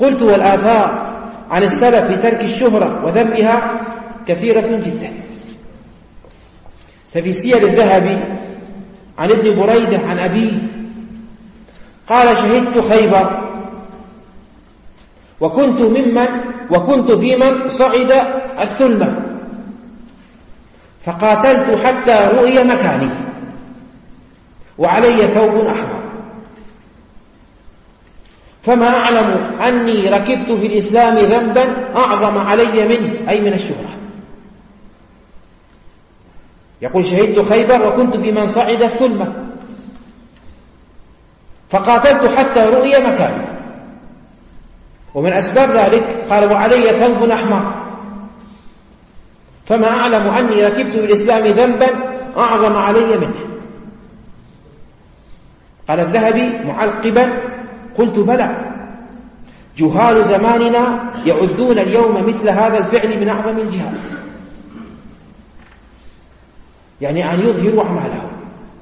قلت: والآثار عن السلف في ترك الشهرة وذمها كثيرة جدا. ففي سير الذهبي عن ابن بريدة عن أبيه قال: شهدت خيبر وكنت في من صعد الثلمة فقاتلت حتى رؤي مكاني وعلي ثوب أحمر، فما أعلم أني ركبت في الإسلام ذنبا أعظم علي منه، أي من الشهرة. يقول: شهدت خيبر وكنت في من صعد الثلمة فقاتلت حتى رؤي مكاني، ومن أسباب ذلك قال: وعلي ثوب أحمر، فما أعلم أني ركبت في الإسلام ذنبا أعظم علي منه. قال الذهبي معقبا: قلت: بلى، جهال زماننا يعدون اليوم مثل هذا الفعل من أعظم الجهاد، يعني أن يظهروا أعمالهم.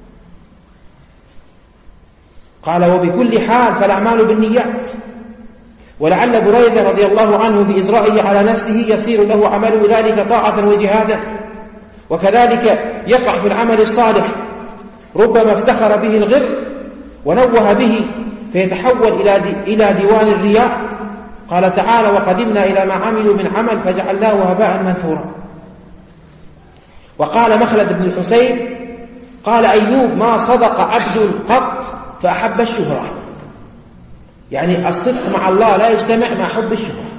قال: وبكل حال فالأعمال بالنيات، ولعل بريدة رضي الله عنه بإزرائه على نفسه يصير له عمله ذلك طاعة وجهادا، وكذلك يقع في العمل الصالح، ربما افتخر به الغر ونوه به فيتحول إلى ديوان الرياء. قال تعالى: وقدمنا إلى ما عملوا من عمل فجعلناه هباء منثورا. وقال مخلد بن الحسين: قال أيوب: ما صدق عبد قط فأحب الشهرة، يعني الصدق مع الله لا يجتمع مع حب الشهرة.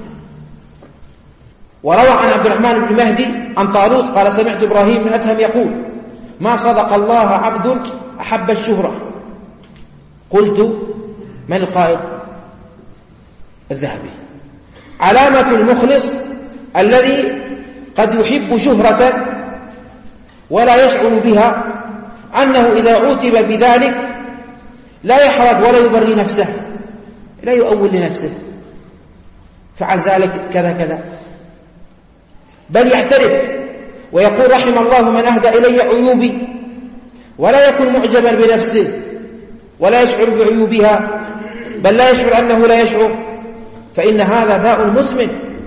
وروى عن عبد الرحمن بن مهدي عن طالوت قال: سمعت إبراهيم بن أدهم يقول: ما صدق الله عبد أحب الشهرة. قلت: من القائل؟ الذهبي. علامة المخلص الذي قد يحب شهرة ولا يشعر بها أنه إذا عوتب بذلك لا يحرج ولا يبري نفسه، لا يؤول لنفسه فعل ذلك كذا كذا، بل يعترف ويقول: رحم الله من أهدى إلي عيوبي، ولا يكون معجبا بنفسه ولا يشعر بعيوبها، بل لا يشعر أنه لا يشعر، فإن هذا داء مسمن.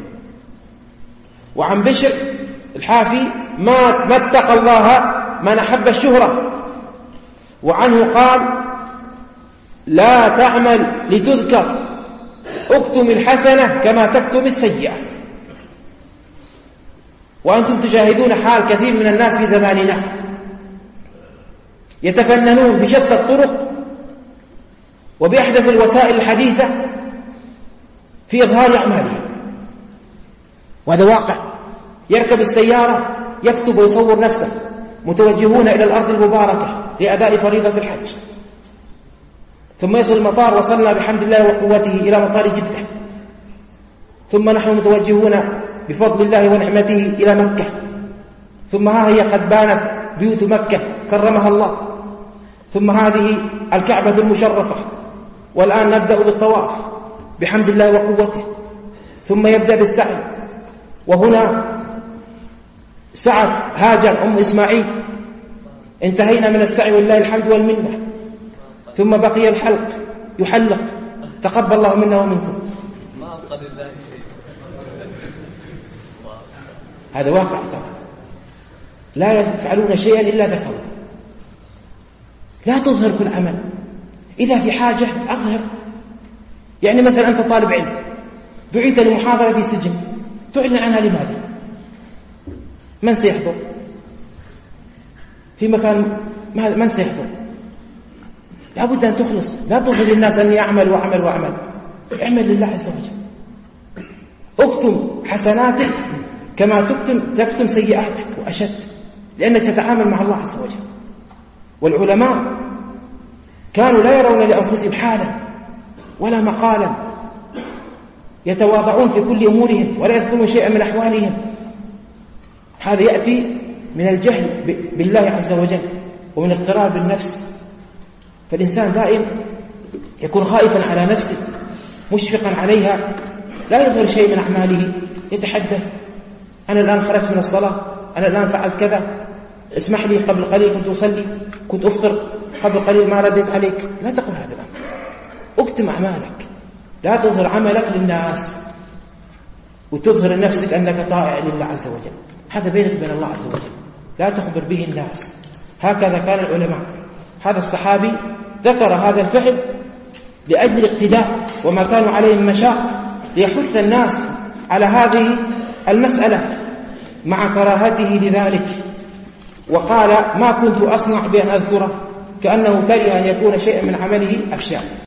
وعن بشر الحافي: ما اتقى الله من أحب الشهرة. وعنه قال: لا تعمل لتذكر، اكتم الحسنة كما تكتم السيئة. وأنتم تشاهدون حال كثير من الناس في زماننا يتفننون بشتى الطرق وبأحدث الوسائل الحديثة في إظهار أعمالهم، وهذا واقع. يركب السيارة يكتب ويصور نفسه متوجهون إلى الأرض المباركة لأداء فريضة الحج، ثم يصل المطار: وصلنا بحمد الله وقوته إلى مطار جدة، ثم نحن متوجهون بفضل الله ونعمته إلى مكة، ثم ها هي قد بانت بيوت مكة كرمها الله، ثم هذه الكعبة المشرفة، والآن نبدأ بالطواف بحمد الله وقوته، ثم يبدأ بالسعي. وهنا سعت هاجر أم إسماعيل، انتهينا من السعي ولله الحمد والمنة، ثم بقي الحلق يحلق، تقبل الله منا ومنكم. هذا واقع طبعا. لا يفعلون شيئا إلا ذكروا. لا تظهر في العمل، إذا في حاجة أظهر. يعني مثلا أنت طالب علم دعيت لمحاضرة في سجن، تعلن عنها لماذا؟ من سيحضر؟ في مكان من سيحضر؟ لا بد أن تخلص، لا تظهر للناس أني أعمل وأعمل وأعمل. اعمل لله عز وجل، اكتم حسناتك كما تكتم سيئاتك وأشد، لأنك تتعامل مع الله عز وجل. والعلماء كانوا لا يرون لأنفسهم حالا ولا مقالا، يتواضعون في كل أمورهم ولا يذكرون شيئا من أحوالهم. هذا يأتي من الجهل بالله عز وجل ومن اضطراب بالنفس. فالإنسان دائم يكون خائفا على نفسه مشفقا عليها، لا يظهر شيء من أعماله، يتحدث: أنا الآن خرجت من الصلاة، أنا الآن فعلت كذا، اسمح لي قبل قليل كنت أصلي، كنت أفطر قبل قليل ما رديت عليك. لا تقل هذا الأمر، اكتم أعمالك، لا تظهر عملك للناس وتظهر لنفسك أنك طائع لله عز وجل، هذا بينك وبين الله عز وجل، لا تخبر به الناس. هكذا كان العلماء. هذا الصحابي ذكر هذا الفعل لأجل الاقتداء وما كانوا عليه من مشاق، ليحث الناس على هذه المسألة مع كراهته لذلك. وقال: ما كنت أصنع بأن أذكره، كأنه كره أن يكون شيئا من عمله أفشاه.